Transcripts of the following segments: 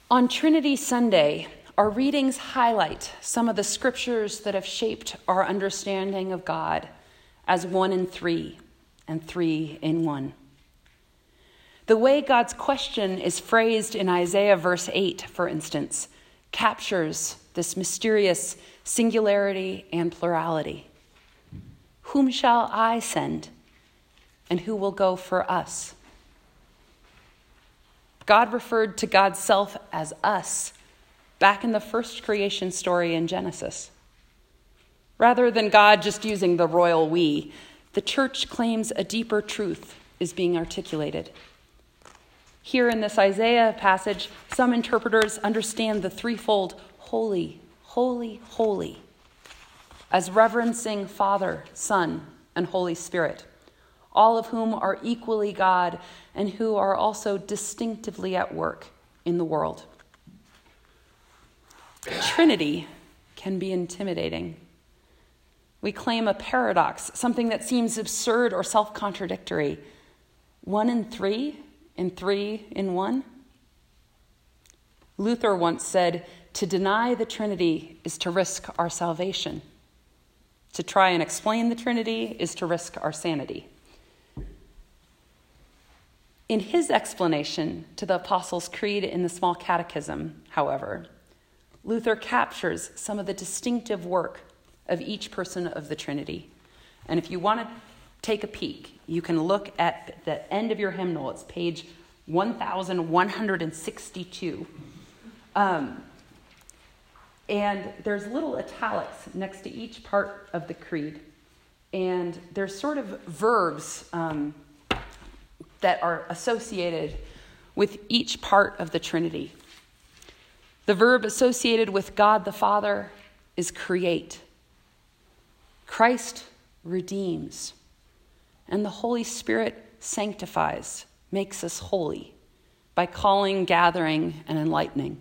On Trinity Sunday, our readings highlight some of the scriptures that have shaped our understanding of God as one in three and three in one. The way God's question is phrased in Isaiah verse 8, for instance, captures this mysterious singularity and plurality. Whom shall I send, and who will go for us? God referred to God's self as us back in the first creation story in Genesis. Rather than God just using the royal we, the church claims a deeper truth is being articulated. Here in this Isaiah passage, some interpreters understand the threefold holy, holy, holy as reverencing Father, Son, and Holy Spirit, all of whom are equally God and who are also distinctively at work in the world. Trinity can be intimidating. We claim a paradox, something that seems absurd or self-contradictory. One in three and three in one? Luther once said, to deny the Trinity is to risk our salvation. To try and explain the Trinity is to risk our sanity. In his explanation to the Apostles' Creed in the Small Catechism, however, Luther captures some of the distinctive work of each person of the Trinity. And if you want to take a peek, you can look at the end of your hymnal. It's page 1162. And there's little italics next to each part of the creed. And there's sort of verbs that are associated with each part of the Trinity. The verb associated with God the Father is create. Christ redeems. And the Holy Spirit sanctifies, makes us holy by calling, gathering, and enlightening.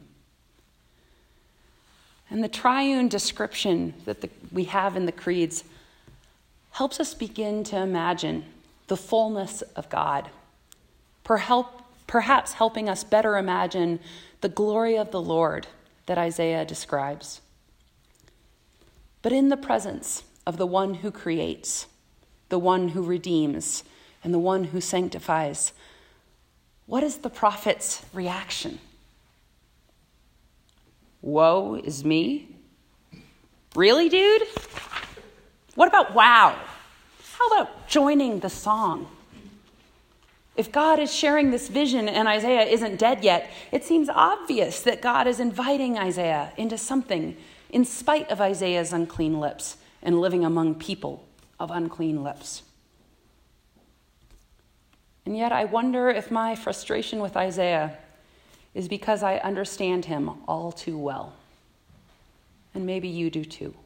And the triune description that we have in the creeds helps us begin to imagine the fullness of God, perhaps helping us better imagine the glory of the Lord that Isaiah describes. But in the presence of the one who creates, the one who redeems, and the one who sanctifies, what is the prophet's reaction? Woe is me? Really, dude? What about wow? How about joining the song? If God is sharing this vision and Isaiah isn't dead yet, it seems obvious that God is inviting Isaiah into something in spite of Isaiah's unclean lips and living among people of unclean lips. And yet I wonder if my frustration with Isaiah is because I understand him all too well. And maybe you do too.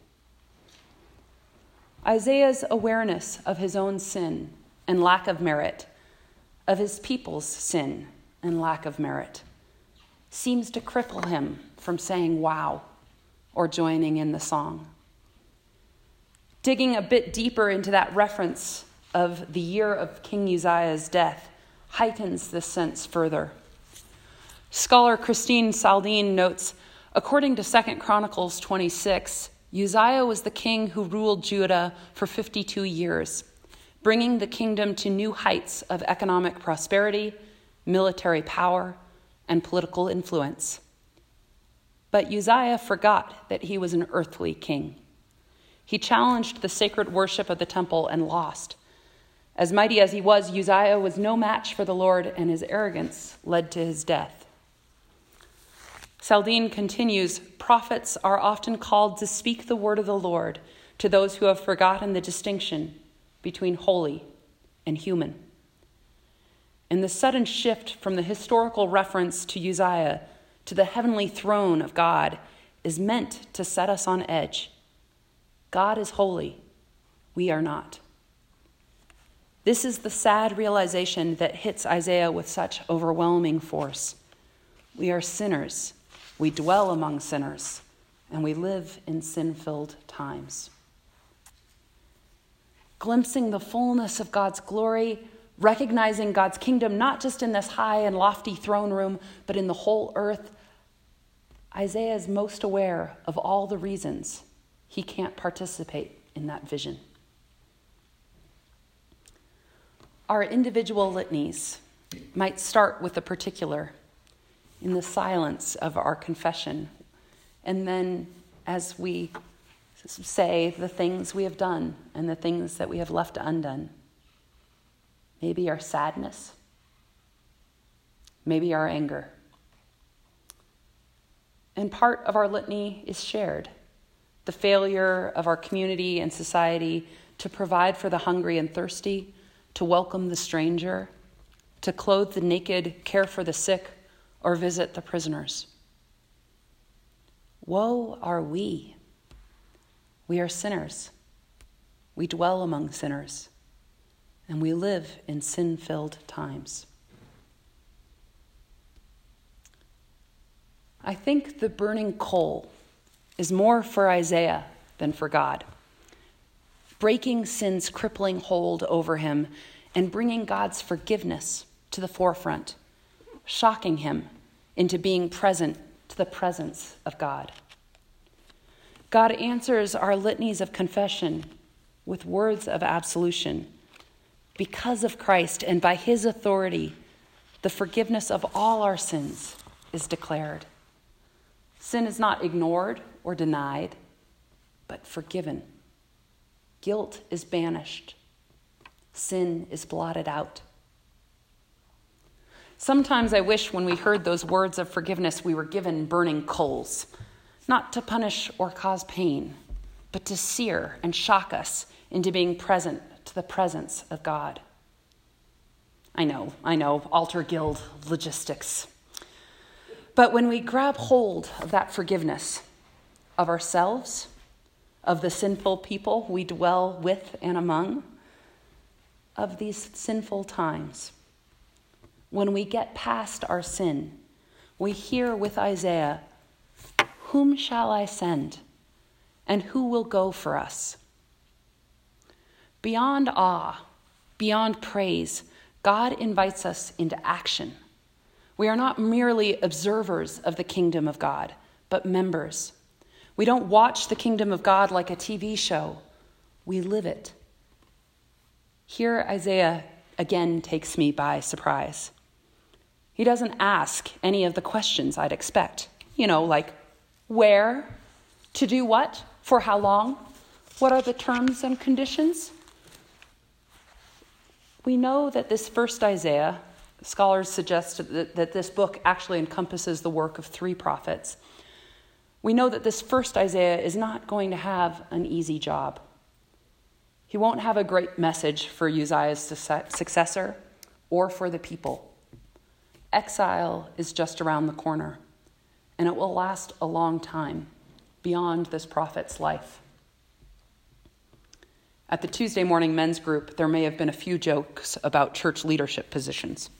Isaiah's awareness of his own sin and lack of merit, of his people's sin and lack of merit, seems to cripple him from saying wow or joining in the song. Digging a bit deeper into that reference of the year of King Uzziah's death heightens this sense further. Scholar Christine Saldine notes, according to 2 Chronicles 26, Uzziah was the king who ruled Judah for 52 years, bringing the kingdom to new heights of economic prosperity, military power, and political influence. But Uzziah forgot that he was an earthly king. He challenged the sacred worship of the temple and lost. As mighty as he was, Uzziah was no match for the Lord, and his arrogance led to his death. Saldine continues, prophets are often called to speak the word of the Lord to those who have forgotten the distinction between holy and human. And the sudden shift from the historical reference to Uzziah to the heavenly throne of God is meant to set us on edge. God is holy. We are not. This is the sad realization that hits Isaiah with such overwhelming force. We are sinners. We dwell among sinners, and we live in sin-filled times. Glimpsing the fullness of God's glory, recognizing God's kingdom not just in this high and lofty throne room, but in the whole earth, Isaiah is most aware of all the reasons he can't participate in that vision. Our individual litanies might start with the particular in the silence of our confession, and then as we say the things we have done and the things that we have left undone. Maybe our sadness, maybe our anger. And part of our litany is shared. The failure of our community and society to provide for the hungry and thirsty, to welcome the stranger, to clothe the naked, care for the sick, or visit the prisoners. Woe are we. We are sinners. We dwell among sinners, and we live in sin-filled times. I think the burning coal is more for Isaiah than for God, breaking sin's crippling hold over him and bringing God's forgiveness to the forefront, shocking him into being present to the presence of God. God answers our litanies of confession with words of absolution. Because of Christ and by his authority, the forgiveness of all our sins is declared. Sin is not ignored or denied, but forgiven. Guilt is banished. Sin is blotted out. Sometimes I wish when we heard those words of forgiveness, we were given burning coals, not to punish or cause pain, but to sear and shock us into being present to the presence of God. I know, altar guild logistics. But when we grab hold of that forgiveness of ourselves, of the sinful people we dwell with and among, of these sinful times, when we get past our sin, we hear with Isaiah, "Whom shall I send? And who will go for us?" Beyond awe, beyond praise, God invites us into action. We are not merely observers of the kingdom of God, but members. We don't watch the kingdom of God like a TV show. We live it. Here, Isaiah again takes me by surprise. He doesn't ask any of the questions I'd expect. Like where, to do what, for how long, what are the terms and conditions? We know that this first Isaiah, scholars suggest that this book actually encompasses the work of 3 prophets. We know that this first Isaiah is not going to have an easy job. He won't have a great message for Uzziah's successor or for the people. Exile is just around the corner, and it will last a long time beyond this prophet's life. At the Tuesday morning men's group, there may have been a few jokes about church leadership positions.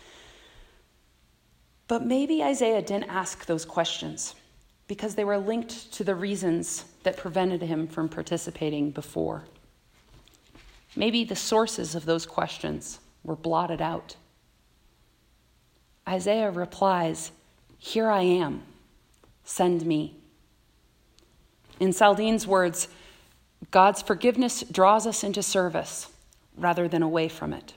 But maybe Isaiah didn't ask those questions because they were linked to the reasons that prevented him from participating before. Maybe the sources of those questions were blotted out. Isaiah replies, "Here I am, send me." In Saldine's words, God's forgiveness draws us into service rather than away from it.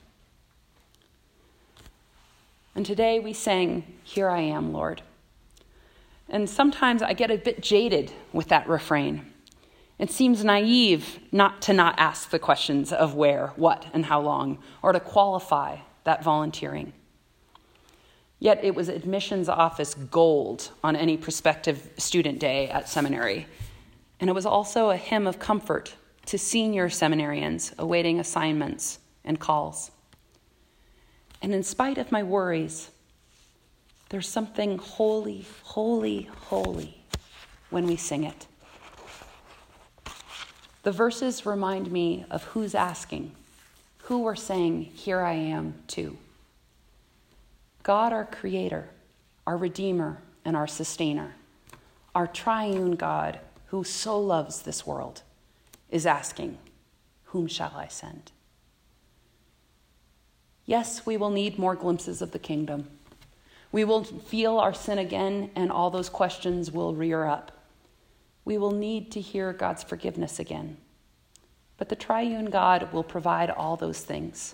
And today we sang, "Here I am, Lord." And sometimes I get a bit jaded with that refrain. It seems naive not to ask the questions of where, what, and how long, or to qualify that volunteering. Yet it was admissions office gold on any prospective student day at seminary. And it was also a hymn of comfort to senior seminarians awaiting assignments and calls. And in spite of my worries, there's something holy, holy, holy when we sing it. The verses remind me of who's asking, who we're saying, "Here I am," to. God, our creator, our redeemer, and our sustainer, our triune God who so loves this world, is asking, "Whom shall I send?" Yes, we will need more glimpses of the kingdom. We will feel our sin again, and all those questions will rear up. We will need to hear God's forgiveness again. But the triune God will provide all those things.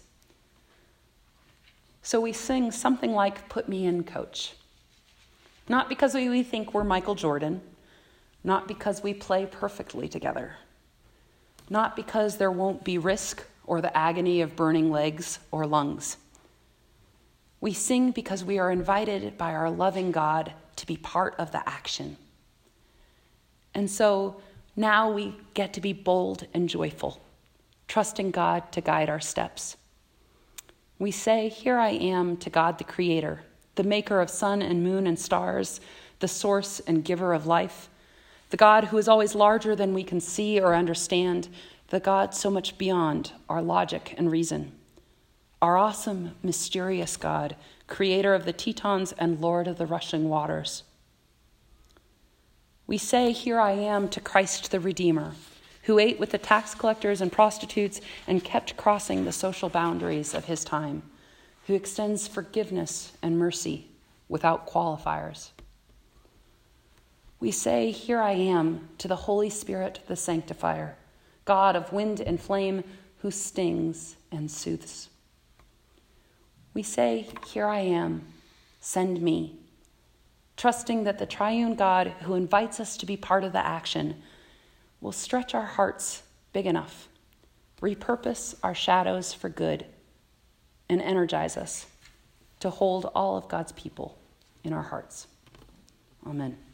So we sing something like, "Put me in, Coach." Not because we think we're Michael Jordan, not because we play perfectly together, not because there won't be risk or the agony of burning legs or lungs. We sing because we are invited by our loving God to be part of the action. And so now we get to be bold and joyful, trusting God to guide our steps. We say, "Here I am," to God the Creator, the maker of sun and moon and stars, the source and giver of life, the God who is always larger than we can see or understand, the God so much beyond our logic and reason. Our awesome, mysterious God, creator of the Tetons and Lord of the rushing waters. We say, "Here I am," to Christ the Redeemer, who ate with the tax collectors and prostitutes and kept crossing the social boundaries of his time, who extends forgiveness and mercy without qualifiers. We say, "Here I am," to the Holy Spirit, the Sanctifier, God of wind and flame, who stings and soothes. We say, "Here I am, send me," trusting that the triune God who invites us to be part of the action will stretch our hearts big enough, repurpose our shadows for good, and energize us to hold all of God's people in our hearts. Amen.